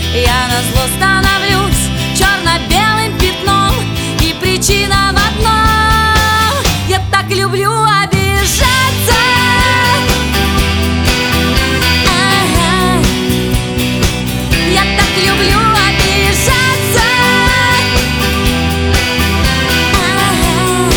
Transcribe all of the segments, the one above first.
Я назло становлюсь черно-белым пятном, и причина в одном: я так люблю обижаться. Ага. Я так люблю обижаться. Ага.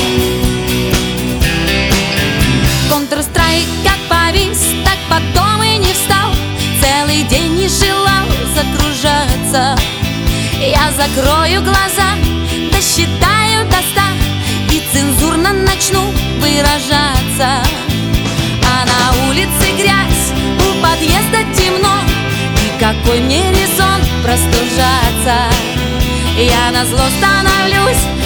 Counter-Strike как повис, так потом и не встал. Целый день не желал закружаться. Я закрою глаза, досчитаю до 100 и цензурно начну выражаться. А на улице грязь, у подъезда темно, и какой мне резон простужаться? Я назло становлюсь